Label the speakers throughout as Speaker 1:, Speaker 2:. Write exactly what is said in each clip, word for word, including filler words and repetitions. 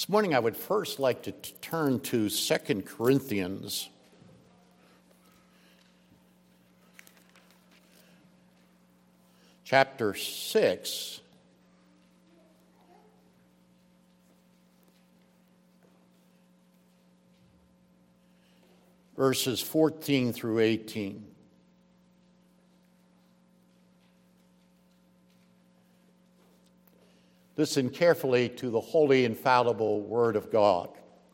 Speaker 1: This morning I would first like to t- turn to Second Corinthians. Chapter six. Verses fourteen through eighteen. Listen carefully to the holy, infallible Word of God.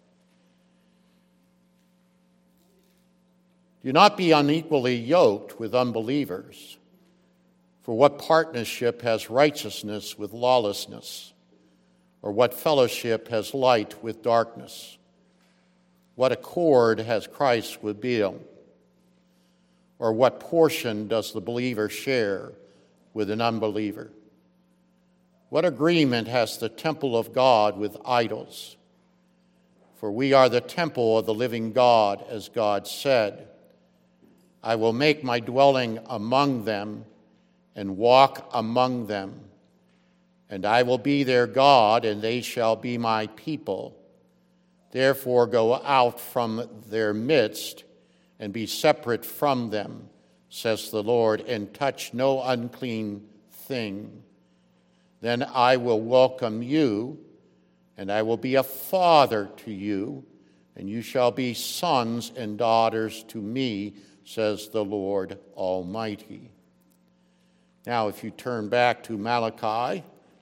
Speaker 1: Do not be unequally yoked with unbelievers. For what partnership has righteousness with lawlessness? Or what fellowship has light with darkness? What accord has Christ with Belial? Or what portion does the believer share with an unbeliever? What agreement has the temple of God with idols? For we are the temple of the living God, as God said, I will make my dwelling among them and walk among them, and I will be their God, and they shall be my people. Therefore go out from their midst and be separate from them, says the Lord, and touch no unclean thing. Then I will welcome you, and I will be a father to you, and you shall be sons and daughters to me, says the Lord Almighty. Now, if you turn back to Malachi,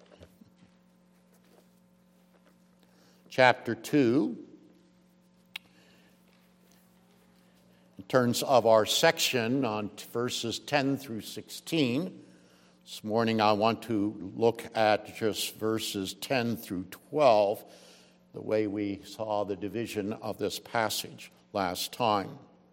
Speaker 1: chapter two, in terms of our section on verses ten through sixteen, this morning I want to look at just verses ten through twelve, the way we saw the division of this passage last time.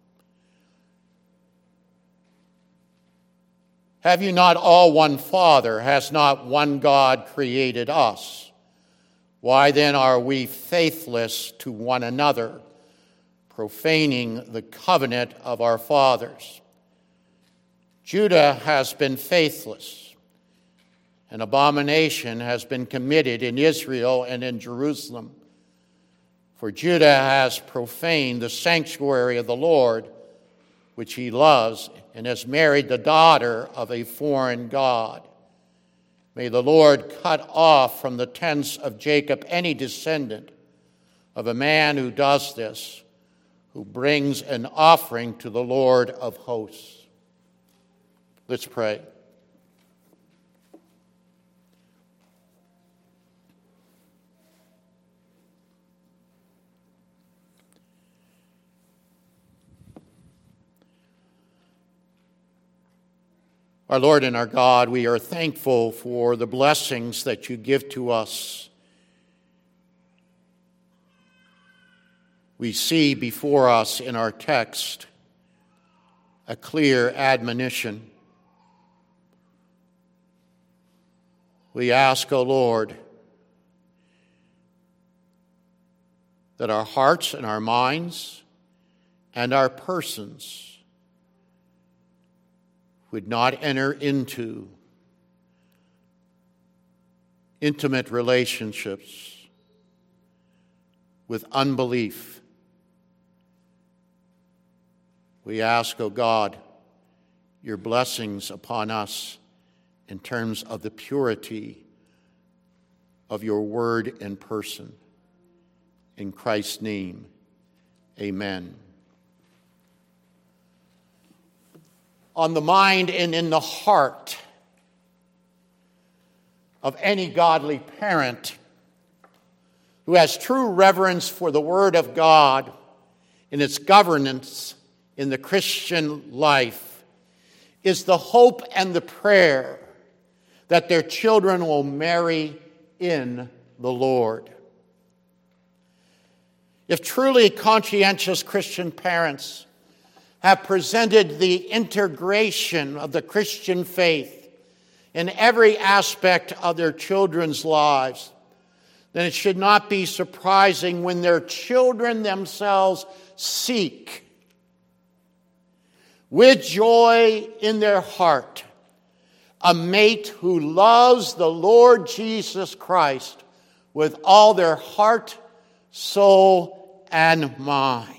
Speaker 1: Have you not all one Father? Has not one God created us? Why then are we faithless to one another, profaning the covenant of our fathers? Judah has been faithless. An abomination has been committed in Israel and in Jerusalem. For Judah has profaned the sanctuary of the Lord, which he loves, and has married the daughter of a foreign god. May the Lord cut off from the tents of Jacob any descendant of a man who does this, who brings an offering to the Lord of hosts. Let's pray. Our Lord and our God, we are thankful for the blessings that you give to us. We see before us in our text a clear admonition. We ask, O Lord, that our hearts and our minds and our persons would not enter into intimate relationships with unbelief. We ask, O God, your blessings upon us in terms of the purity of your word and person. In Christ's name, amen. On the mind and in the heart of any godly parent who has true reverence for the Word of God and its governance in the Christian life is the hope and the prayer that their children will marry in the Lord. If truly conscientious Christian parents have presented the integration of the Christian faith in every aspect of their children's lives, then it should not be surprising when their children themselves seek, with joy in their heart, a mate who loves the Lord Jesus Christ with all their heart soul, and mind.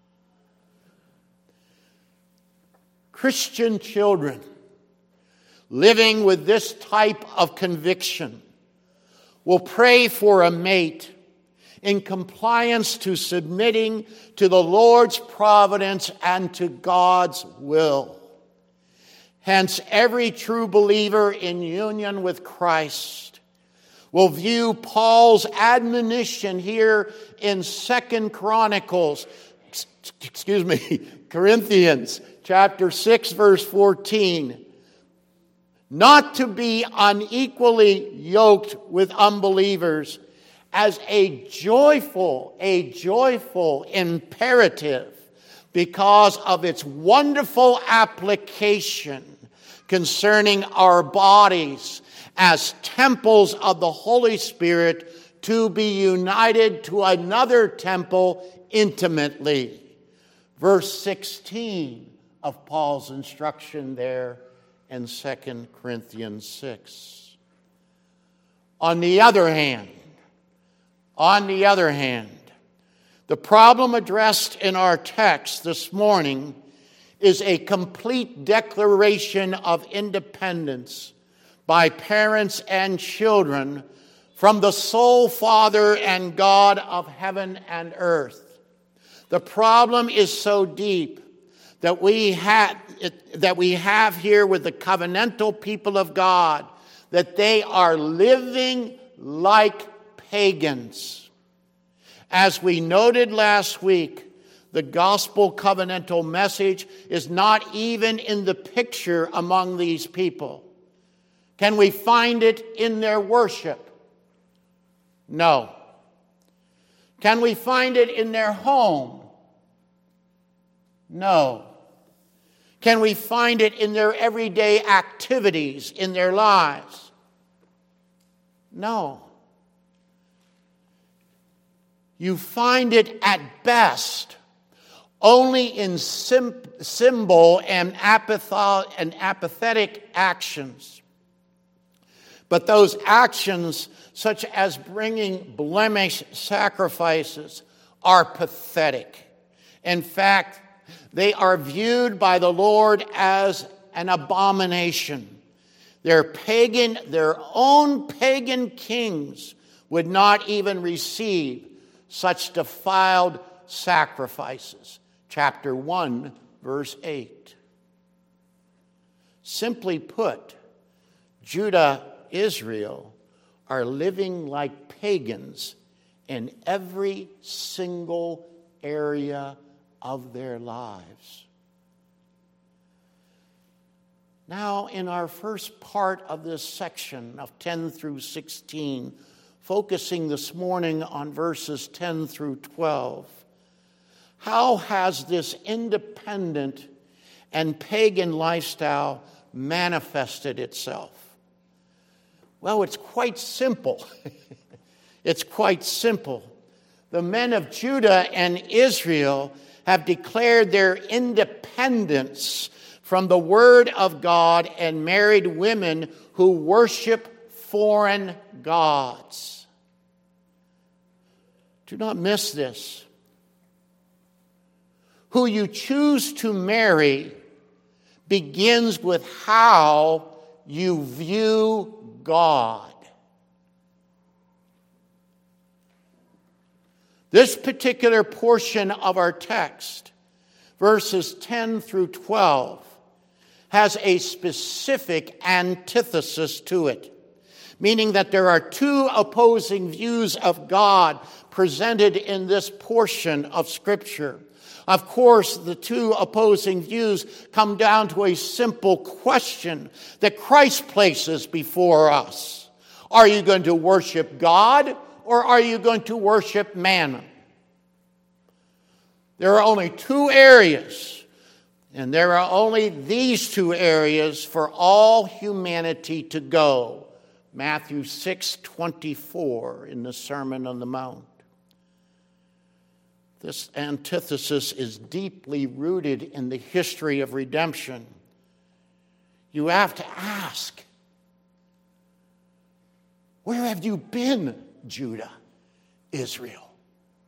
Speaker 1: Christian children living with this type of conviction will pray for a mate in compliance to submitting to the Lord's providence and to God's will. Hence, every true believer in union with Christ will view Paul's admonition here in Second Chronicles, excuse me, Corinthians chapter six, verse fourteen, not to be unequally yoked with unbelievers, as a joyful, a joyful imperative because of its wonderful application concerning our bodies as temples of the Holy Spirit to be united to another temple intimately. Verse sixteen of Paul's instruction there in Second Corinthians six. On the other hand, On the other hand, the problem addressed in our text this morning is a complete declaration of independence by parents and children from the sole Father and God of heaven and earth. The problem is so deep that we have, that we have here with the covenantal people of God, that they are living like pagans. As we noted last week, the gospel covenantal message is not even in the picture among these people. Can we find it in their worship? No. Can we find it in their home? No. Can we find it in their everyday activities, in their lives? No. You find it at best only in sim- symbol and, apatho- and apathetic actions. But those actions, such as bringing blemish sacrifices, are pathetic. In fact, they are viewed by the Lord as an abomination. Their pagan, their own pagan kings would not even receive such defiled sacrifices. Chapter one, verse eight. Simply put, Judah, Israel are living like pagans in every single area of their lives. Now, in our first part of this section of ten through sixteen, focusing this morning on verses ten through twelve, how has this independent and pagan lifestyle manifested itself? Well, it's quite simple. It's quite simple. The men of Judah and Israel have declared their independence from the Word of God and married women who worship foreign gods. Do not miss this. Who you choose to marry begins with how you view God. This particular portion of our text, verses ten through twelve, has a specific antithesis to it, meaning that there are two opposing views of God presented in this portion of Scripture. Of course, the two opposing views come down to a simple question that Christ places before us. Are you going to worship God, or are you going to worship mammon? There are only two areas, and there are only these two areas for all humanity to go. Matthew six twenty-four in the Sermon on the Mount. This antithesis is deeply rooted in the history of redemption. You have to ask, where have you been, Judah, Israel?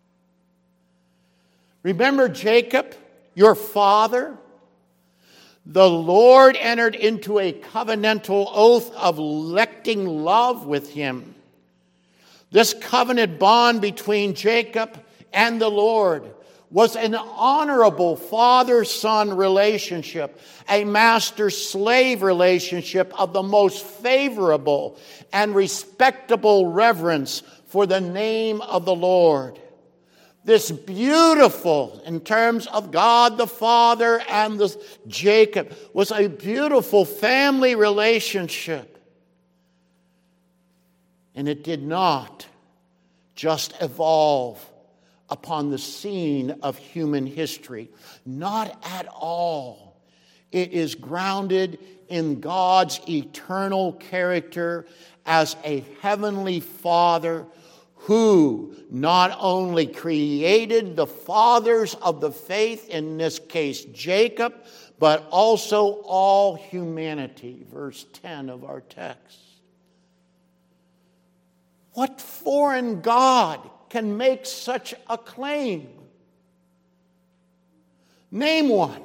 Speaker 1: Remember Jacob, your father? The Lord entered into a covenantal oath of electing love with him. This covenant bond between Jacob and the Lord was an honorable father-son relationship, a master-slave relationship of the most favorable and respectable reverence for the name of the Lord. This beautiful, in terms of God the Father and the Jacob, was a beautiful family relationship. And it did not just evolve upon the scene of human history. Not at all. It is grounded in God's eternal character as a heavenly Father who not only created the fathers of the faith, in this case Jacob, but also all humanity. Verse ten of our text. What foreign God can make such a claim? Name one.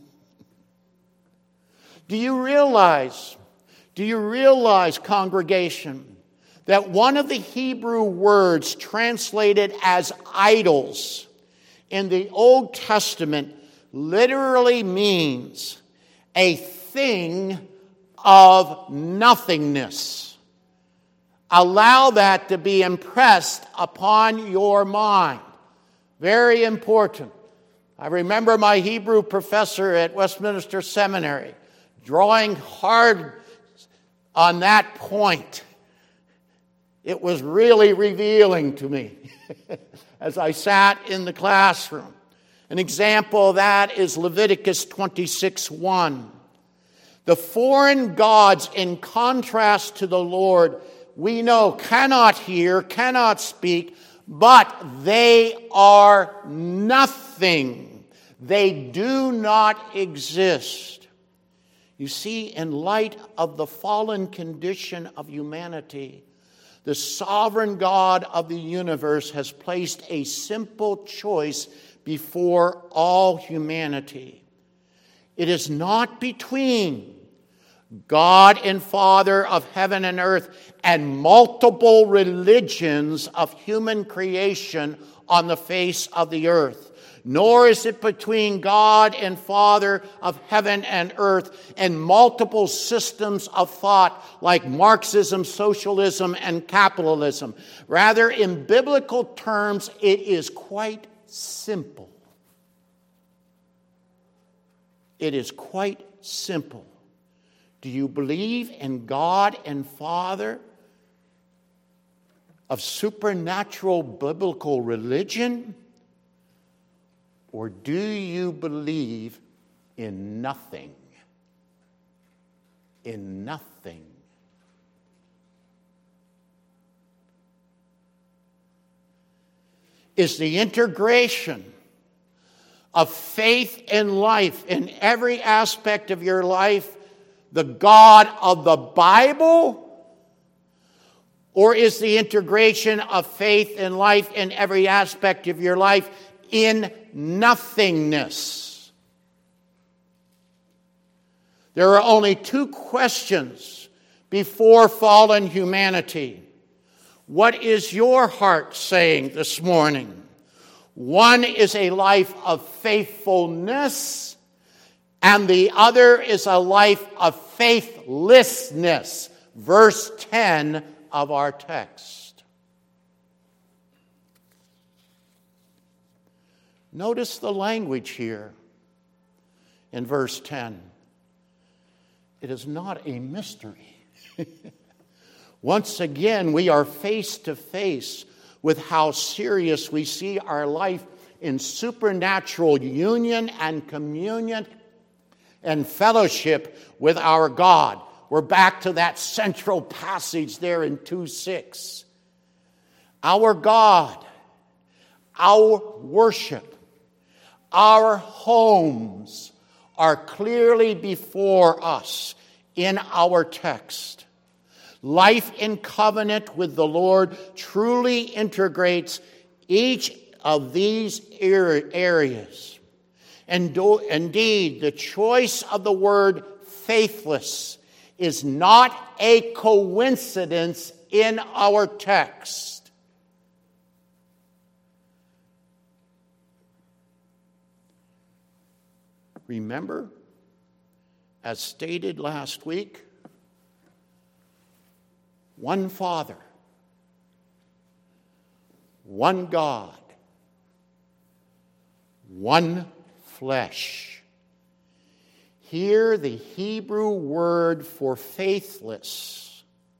Speaker 1: Do you realize, do you realize, congregation, that one of the Hebrew words translated as idols in the Old Testament literally means a thing of nothingness? Allow that to be impressed upon your mind. Very important. I remember my Hebrew professor at Westminster Seminary drawing hard on that point. It was really revealing to me as I sat in the classroom. An example of that is Leviticus twenty-six one. The foreign gods, in contrast to the Lord, we know cannot hear, cannot speak, but they are nothing. They do not exist. You see, in light of the fallen condition of humanity, the sovereign God of the universe has placed a simple choice before all humanity. It is not between God and Father of heaven and earth and multiple religions of human creation on the face of the earth. Nor is it between God and Father of heaven and earth and multiple systems of thought like Marxism, socialism, and capitalism. Rather, in biblical terms, it is quite simple. It is quite simple. Do you believe in God and Father of supernatural biblical religion? Or do you believe in nothing? In nothing. Is the integration of faith and life in every aspect of your life the God of the Bible? Or is the integration of faith and life in every aspect of your life in nothingness? There are only two questions before fallen humanity. What is your heart saying this morning? One is a life of faithfulness, and the other is a life of faithlessness. Verse ten of our text. Notice the language here in verse ten. It is not a mystery. Once again, we are face to face with how serious we see our life in supernatural union and communion and fellowship with our God. We're back to that central passage there in two six. Our God, our worship, our homes are clearly before us in our text. Life in covenant with the Lord truly integrates each of these areas. And do, indeed, the choice of the word faithless is not a coincidence in our text. Remember, as stated last week, one Father, one God, one flesh. Here, the Hebrew word for faithless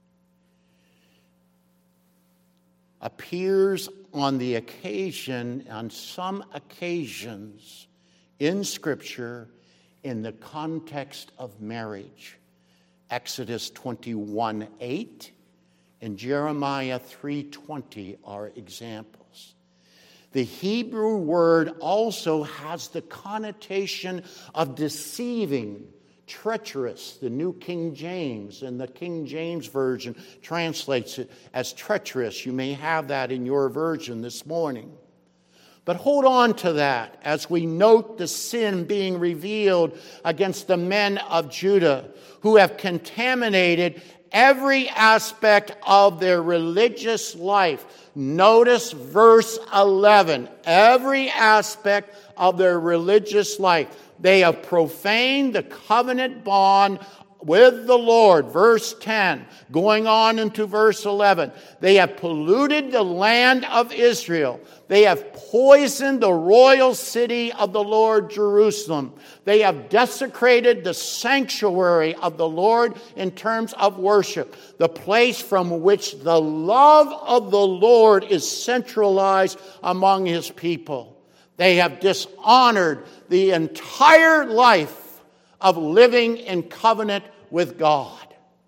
Speaker 1: appears on the occasion, on some occasions in Scripture, in the context of marriage. Exodus twenty-one eight and Jeremiah three twenty are examples. The Hebrew word also has the connotation of deceiving, treacherous. The New King James and the King James Version translates it as treacherous. You may have that in your version this morning. But hold on to that as we note the sin being revealed against the men of Judah who have contaminated every aspect of their religious life. Notice verse eleven. Every aspect of their religious life. They have profaned the covenant bond with the Lord. Verse ten. Going on into verse eleven. They have polluted the land of Israel. They have poisoned the royal city of the Lord, Jerusalem. They have desecrated the sanctuary of the Lord in terms of worship, the place from which the love of the Lord is centralized among His people. They have dishonored the entire life of living in covenant with God.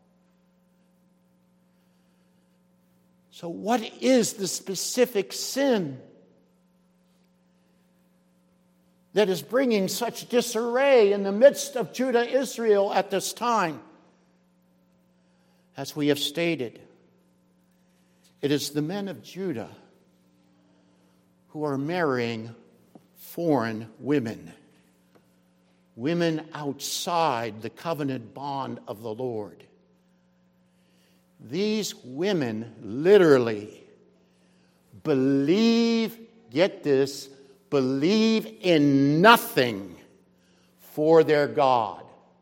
Speaker 1: So what is the specific sin that is bringing such disarray in the midst of Judah, Israel at this time? As we have stated, it is the men of Judah who are marrying foreign women, women outside the covenant bond of the Lord. These women literally believe, get this, believe in nothing for their God.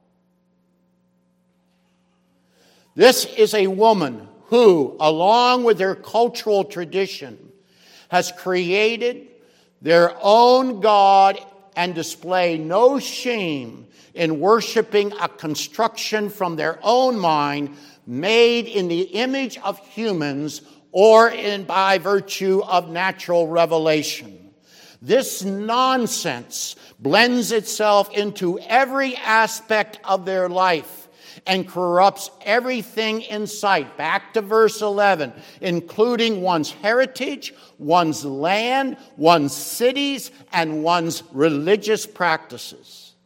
Speaker 1: This is a woman who, along with their cultural tradition, has created their own God and display no shame in worshiping a construction from their own mind made in the image of humans or in by virtue of natural revelation. This nonsense blends itself into every aspect of their life and corrupts everything in sight. Back to verse eleven, including one's heritage, one's land, one's cities, and one's religious practices.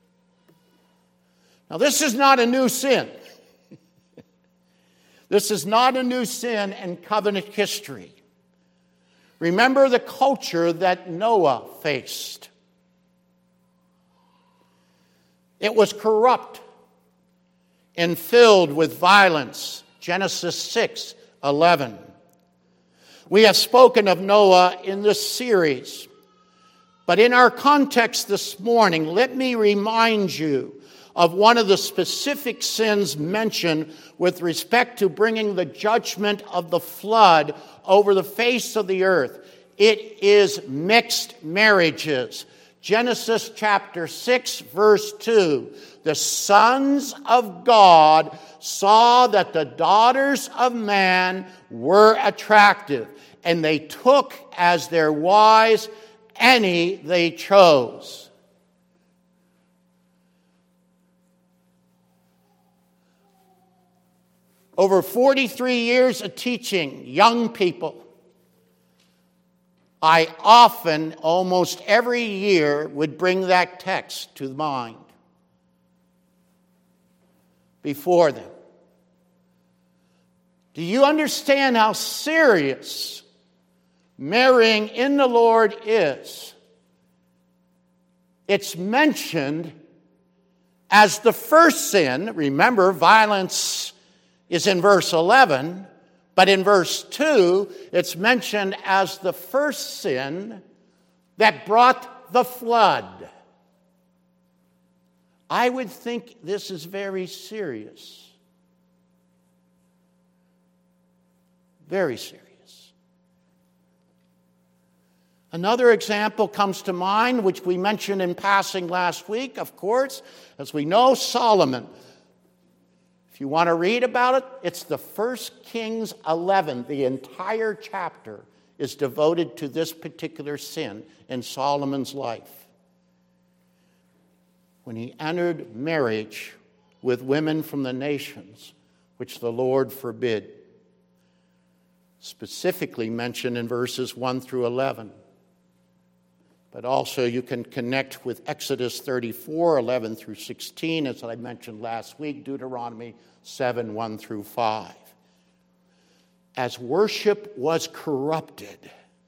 Speaker 1: Now, this is not a new sin. This is not a new sin in covenant history. Remember the culture that Noah faced. It was corrupt and filled with violence. Genesis six eleven. We have spoken of Noah in this series. But in our context this morning, let me remind you of one of the specific sins mentioned with respect to bringing the judgment of the flood over the face of the earth. It is mixed marriages. Genesis chapter six, verse two. The sons of God saw that the daughters of man were attractive, and they took as their wives any they chose. Over forty-three years of teaching young people, I often, almost every year, would bring that text to mind before them. Do you understand how serious marrying in the Lord is, it's mentioned as the first sin. Remember, violence is in verse eleven, but in verse two, it's mentioned as the first sin that brought the flood. I would think this is very serious. Very serious. Another example comes to mind, which we mentioned in passing last week, of course. As we know, Solomon. If you want to read about it, it's the First Kings eleven. The entire chapter is devoted to this particular sin in Solomon's life. When he entered marriage with women from the nations, which the Lord forbid. Specifically mentioned in verses one through eleven. But also you can connect with Exodus thirty-four, eleven through sixteen, as I mentioned last week, Deuteronomy seven, one through five. As worship was corrupted,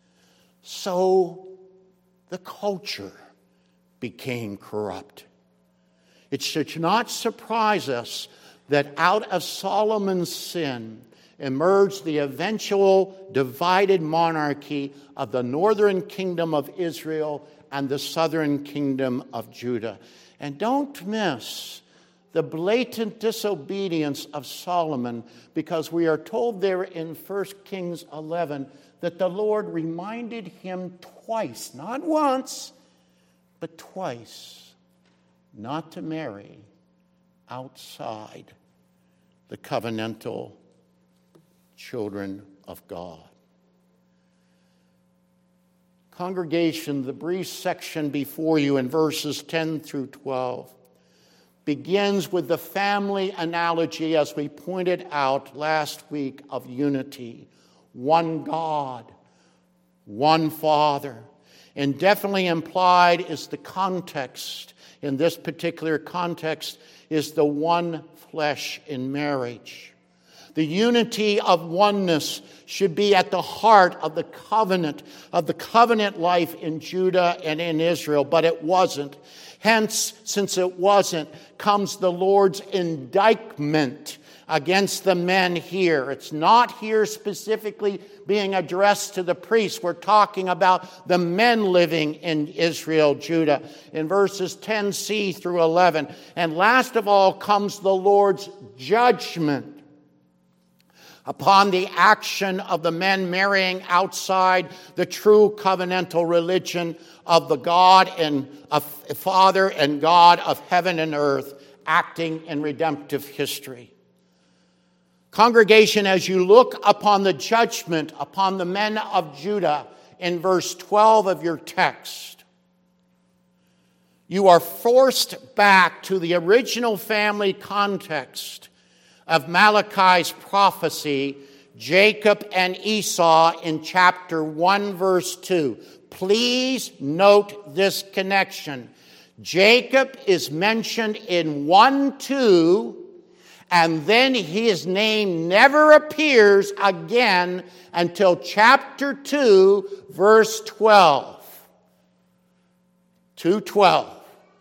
Speaker 1: so the culture became corrupt. It should not surprise us that out of Solomon's sin emerged the eventual divided monarchy of the northern kingdom of Israel and the southern kingdom of Judah. And don't miss the blatant disobedience of Solomon, because we are told there in First Kings eleven that the Lord reminded him twice, not once, but twice, not to marry outside the covenantal children of God. Congregation, the brief section before you in verses ten through twelve begins with the family analogy, as we pointed out last week, of unity. One God, one Father. And definitely implied is the context, in this particular context, is the one flesh in marriage. The unity of oneness should be at the heart of the covenant, of the covenant life in Judah and in Israel, but it wasn't. Hence, since it wasn't, comes the Lord's indictment against the men here. It's not here specifically being addressed to the priests. We're talking about the men living in Israel, Judah, in verses ten c through eleven. And last of all comes the Lord's judgment upon the action of the men marrying outside the true covenantal religion of the God and of Father and God of heaven and earth, acting in redemptive history. Congregation, as you look upon the judgment upon the men of Judah in verse twelve of your text, you are forced back to the original family context of Malachi's prophecy, Jacob and Esau, in chapter one, verse two. Please note this connection. Jacob is mentioned in one two, and then his name never appears again until chapter two, verse twelve. two twelve.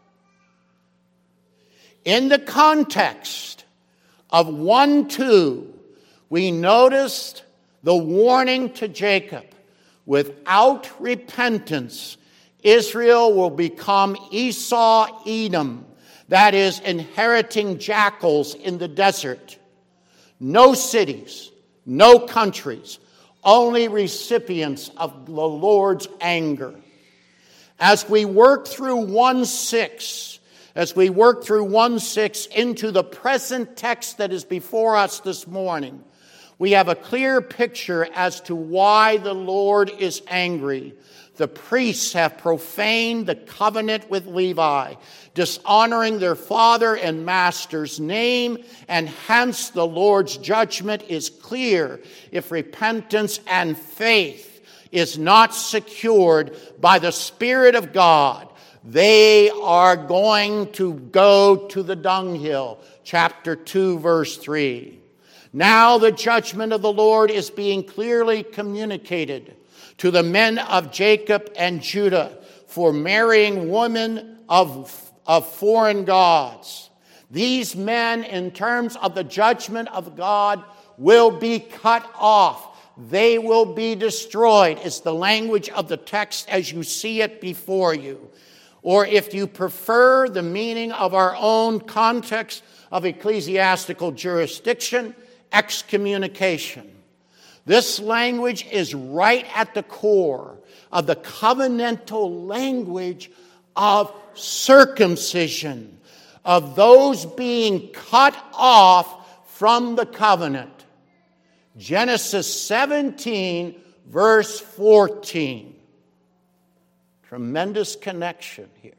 Speaker 1: In the context of one two, we noticed the warning to Jacob. Without repentance, Israel will become Esau Edom, that is, inheriting jackals in the desert. No cities, no countries, only recipients of the Lord's anger. As we work through one six, as we work through one six into the present text that is before us this morning, we have a clear picture as to why the Lord is angry. The priests have profaned the covenant with Levi, dishonoring their father and master's name, and hence the Lord's judgment is clear if repentance and faith is not secured by the Spirit of God. They are going to go to the dunghill. Chapter two, verse three. Now the judgment of the Lord is being clearly communicated to the men of Jacob and Judah for marrying women of, of foreign gods. These men, in terms of the judgment of God, will be cut off. They will be destroyed. It's the language of the text as you see it before you. Or if you prefer the meaning of our own context of ecclesiastical jurisdiction, excommunication. This language is right at the core of the covenantal language of circumcision, of those being cut off from the covenant. Genesis seventeen, verse fourteen. Tremendous connection here.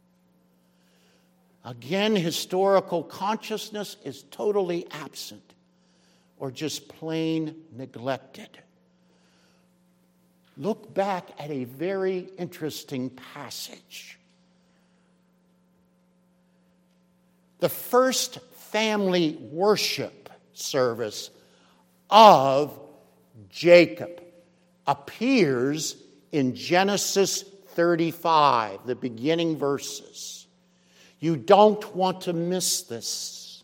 Speaker 1: Again, historical consciousness is totally absent or just plain neglected. Look back at a very interesting passage. The first family worship service of Jacob appears in Genesis thirty-five, the beginning verses. You don't want to miss this.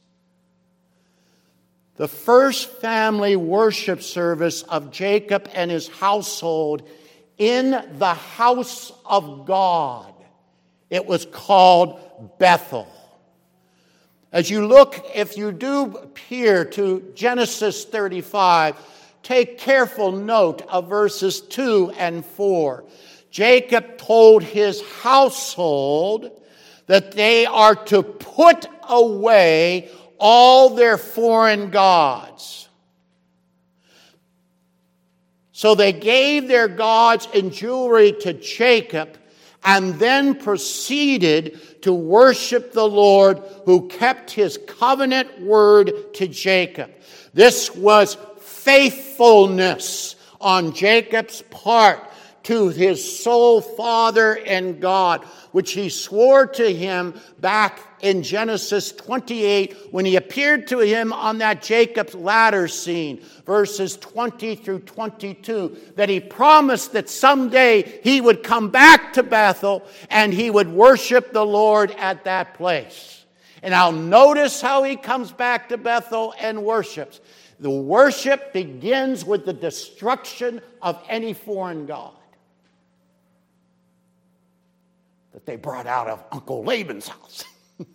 Speaker 1: The first family worship service of Jacob and his household in the house of God. It was called Bethel. As you look, if you do peer to Genesis thirty-five, take careful note of verses two and four. Jacob told his household that they are to put away all their foreign gods. So they gave their gods and jewelry to Jacob and then proceeded to worship the Lord who kept his covenant word to Jacob. This was faithfulness on Jacob's part to his sole father and God, which he swore to him back in Genesis twenty-eight when he appeared to him on that Jacob's ladder scene, verses twenty through twenty-two, that he promised that someday he would come back to Bethel and he would worship the Lord at that place. And now notice how he comes back to Bethel and worships. The worship begins with the destruction of any foreign god that they brought out of Uncle Laban's house.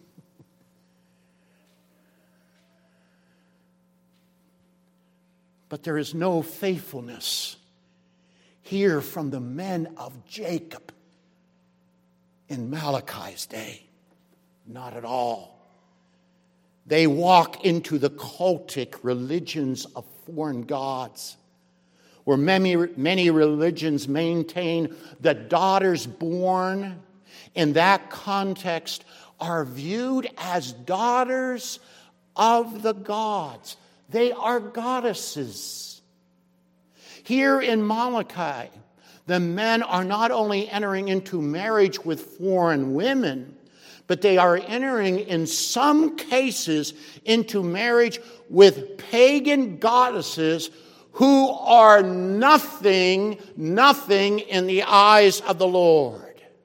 Speaker 1: But there is no faithfulness here from the men of Jacob in Malachi's day. Not at all. They walk into the cultic religions of foreign gods, where many, many religions maintain that daughters born in that context are viewed as daughters of the gods. They are goddesses. Here in Malachi, the men are not only entering into marriage with foreign women, but they are entering, in some cases, into marriage with pagan goddesses who are nothing, nothing in the eyes of the Lord.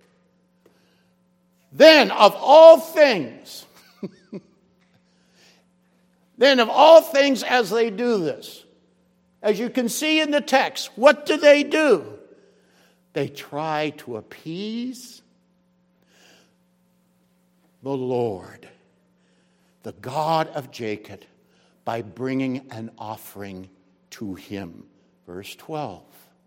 Speaker 1: Then, of all things, then of all things as they do this, as you can see in the text, what do they do? They try to appease the Lord, the God of Jacob, by bringing an offering to him. Verse twelve.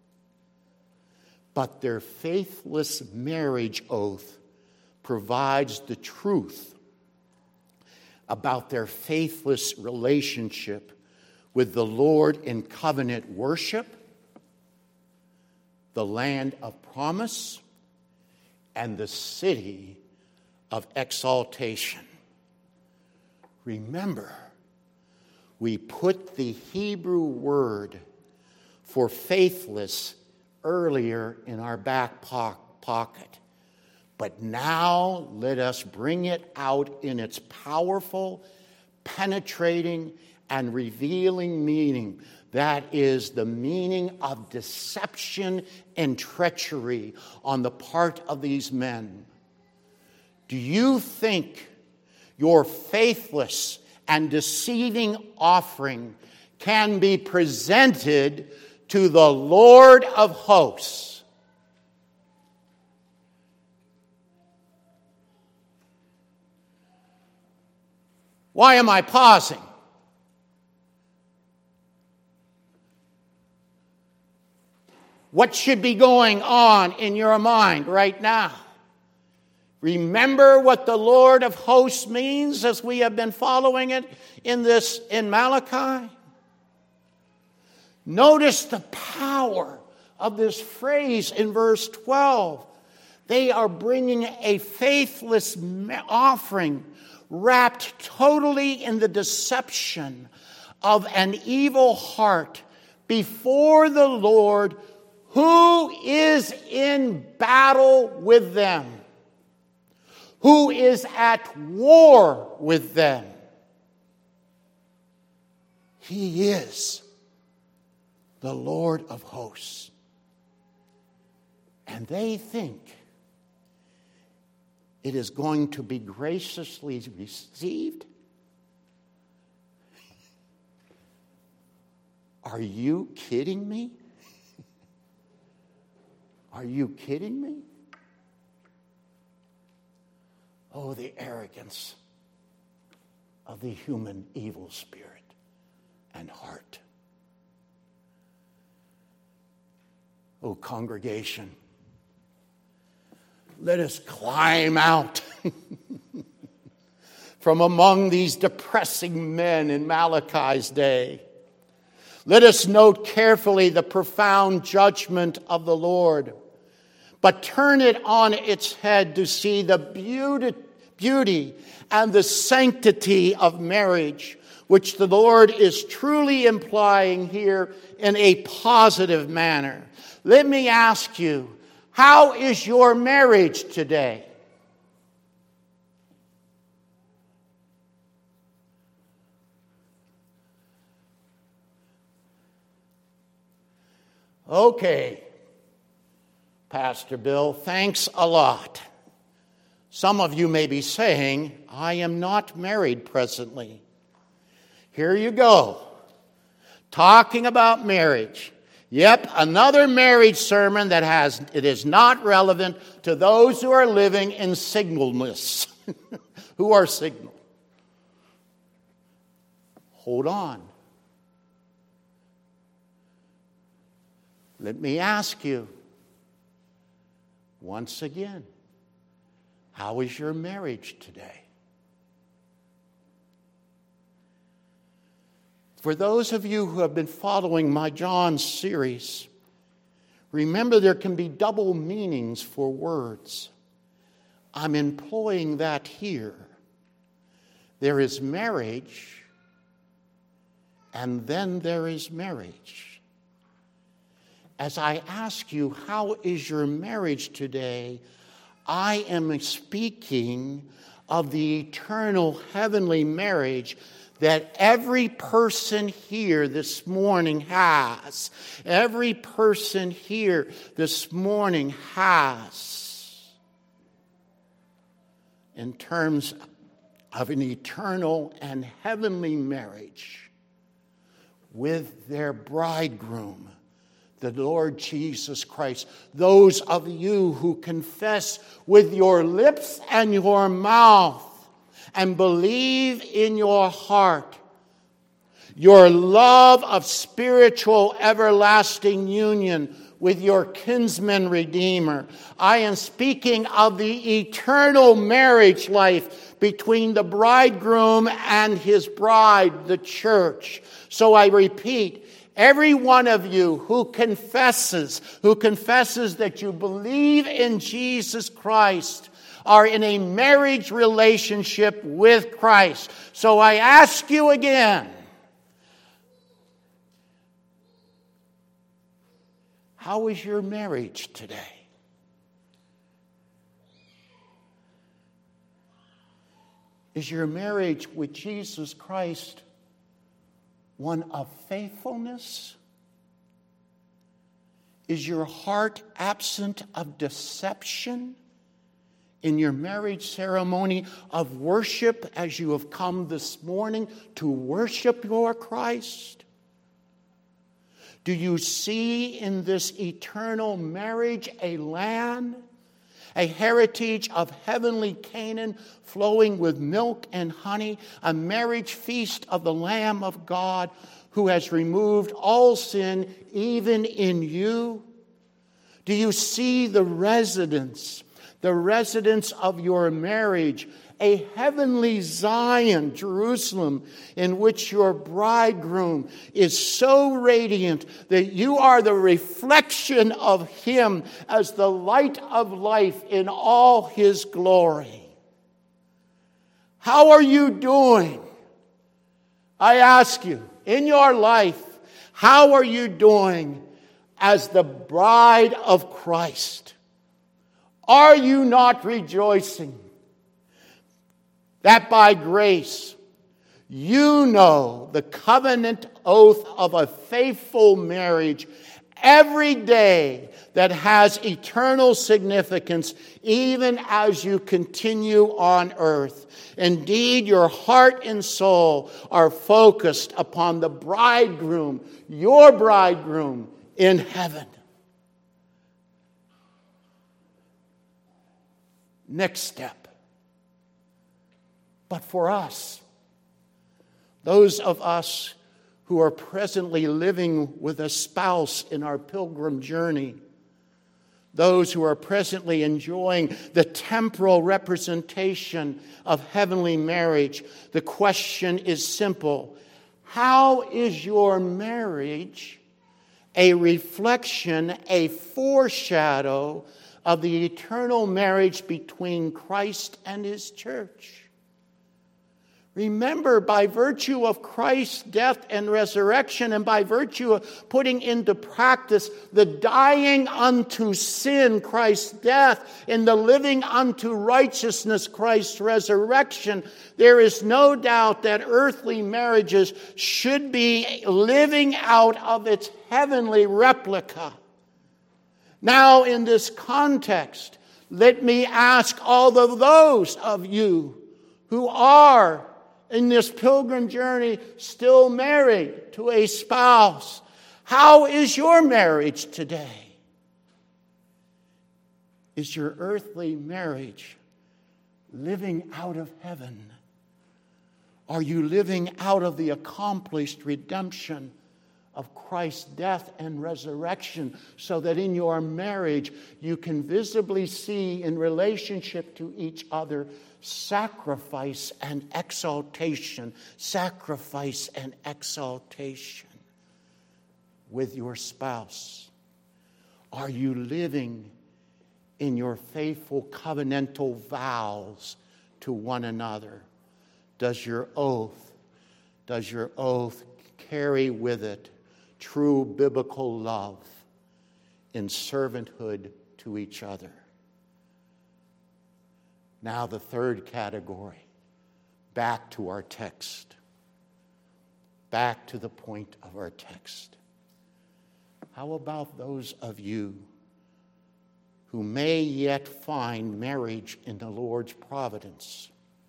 Speaker 1: But their faithless marriage oath provides the truth about their faithless relationship with the Lord in covenant worship, the land of promise, and the city of exaltation. Remember, we put the Hebrew word for faithless earlier in our back pocket. But now let us bring it out in its powerful, penetrating, and revealing meaning. That is the meaning of deception and treachery on the part of these men. Do you think your faithless and deceiving offering can be presented to the Lord of hosts? Why am I pausing? What should be going on in your mind right now? Remember what the Lord of hosts means as we have been following it in this in Malachi? Notice the power of this phrase in verse twelve. They are bringing a faithless offering wrapped totally in the deception of an evil heart before the Lord, who is in battle with them, who is at war with them. He is the Lord of hosts. And they think it is going to be graciously received. Are you kidding me? Are you kidding me? Oh, the arrogance of the human evil spirit and heart. Oh, congregation, let us climb out from among these depressing men in Malachi's day. Let us note carefully the profound judgment of the Lord, but turn it on its head to see the beauty, beauty and the sanctity of marriage, which the Lord is truly implying here in a positive manner. Let me ask you, how is your marriage today? Okay, Pastor Bill, thanks a lot. Some of you may be saying, I am not married presently. Here you go, talking about marriage. Yep, another marriage sermon that has it is not relevant to those who are living in singleness. Who are single? Hold on. Let me ask you once again, how is your marriage today? For those of you who have been following my John series, remember there can be double meanings for words. I'm employing that here. There is marriage, and then there is marriage. As I ask you, how is your marriage today? I am speaking of the eternal heavenly marriage that every person here this morning has. Every person here this morning has. In terms of an eternal and heavenly marriage with their bridegroom, the Lord Jesus Christ. Those of you who confess with your lips and your mouth and believe in your heart your love of spiritual everlasting union with your kinsman redeemer. I am speaking of the eternal marriage life between the bridegroom and his bride, the church. So I repeat, every one of you who confesses, who confesses that you believe in Jesus Christ, are in a marriage relationship with Christ. So I ask you again, how is your marriage today? Is your marriage with Jesus Christ one of faithfulness? Is your heart absent of deception in your marriage ceremony of worship as you have come this morning to worship your Christ? Do you see in this eternal marriage a land, a heritage of heavenly Canaan flowing with milk and honey, a marriage feast of the Lamb of God who has removed all sin even in you? Do you see the residence, the residence of your marriage, a heavenly Zion, Jerusalem, in which your bridegroom is so radiant that you are the reflection of him as the light of life in all his glory? How are you doing? I ask you, in your life, how are you doing as the bride of Christ? Are you not rejoicing that by grace you know the covenant oath of a faithful marriage every day that has eternal significance even as you continue on earth? Indeed, your heart and soul are focused upon the bridegroom, your bridegroom in heaven. Next step. But for us, those of us who are presently living with a spouse in our pilgrim journey, those who are presently enjoying the temporal representation of heavenly marriage, the question is simple. How is your marriage a reflection, a foreshadow of the eternal marriage between Christ and his church? Remember, by virtue of Christ's death and resurrection, and by virtue of putting into practice the dying unto sin, Christ's death, and the living unto righteousness, Christ's resurrection, there is no doubt that earthly marriages should be living out of its heavenly replica. Now, in this context, let me ask all of those of you who are in this pilgrim journey still married to a spouse, how is your marriage today? Is your earthly marriage living out of heaven? Are you living out of the accomplished redemption of Christ's death and resurrection so that in your marriage you can visibly see in relationship to each other sacrifice and exaltation, sacrifice and exaltation with your spouse? Are you living in your faithful covenantal vows to one another? Does your oath, does your oath carry with it true biblical love in servanthood to each other? Now the third category, back to our text. Back to the point of our text. How about those of you who may yet find marriage in the Lord's providence?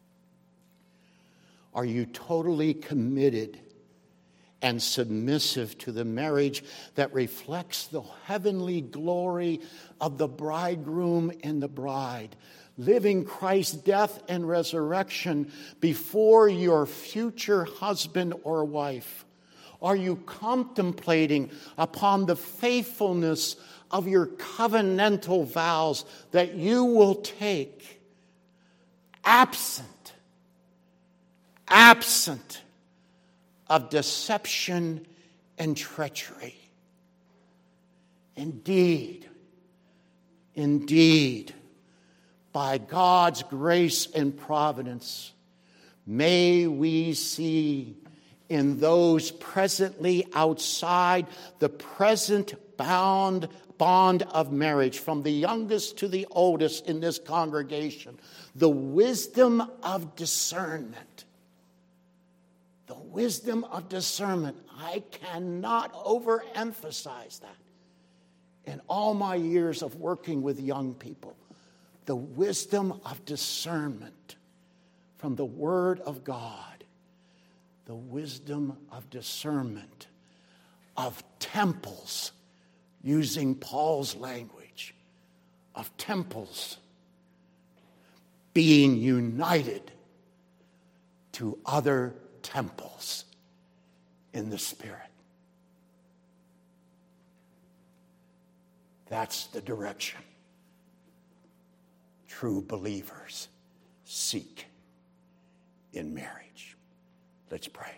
Speaker 1: Are you totally committed and submissive to the marriage that reflects the heavenly glory of the bridegroom and the bride, living Christ's death and resurrection before your future husband or wife? Are you contemplating upon the faithfulness of your covenantal vows that you will take, absent, absent of deception and treachery? Indeed, indeed, by God's grace and providence, may we see in those presently outside the present bound bond of marriage, from the youngest to the oldest in this congregation, the wisdom of discernment. The wisdom of discernment. I cannot overemphasize that. In all my years of working with young people, the wisdom of discernment from the Word of God, the wisdom of discernment of temples, using Paul's language, of temples being united to other temples in the Spirit. That's the direction true believers seek in marriage. Let's pray.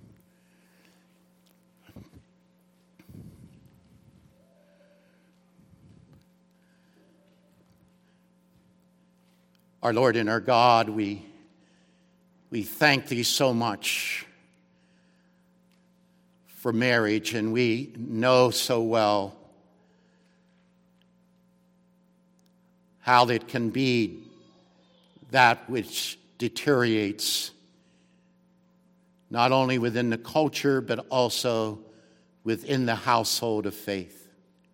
Speaker 1: Our Lord and our God, we, we thank Thee so much for marriage, and we know so well how it can be that which deteriorates not only within the culture, but also within the household of faith.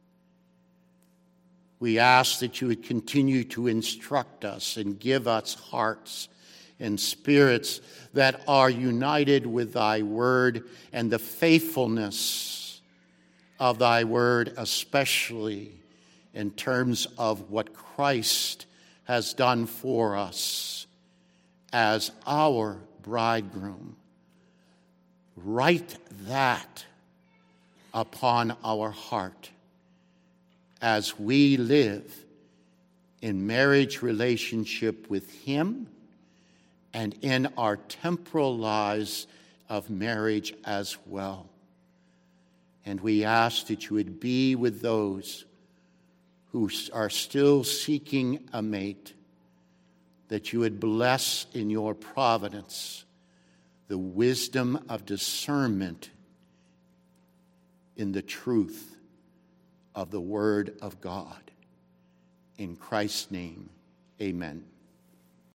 Speaker 1: We ask that You would continue to instruct us and give us hearts and spirits that are united with Thy word and the faithfulness of Thy word, especially in terms of what Christ has done for us as our bridegroom. Write that upon our heart as we live in marriage relationship with Him and in our temporal lives of marriage as well. And we ask that You would be with those who are still seeking a mate, that You would bless in Your providence the wisdom of discernment in the truth of the Word of God. In Christ's name, amen.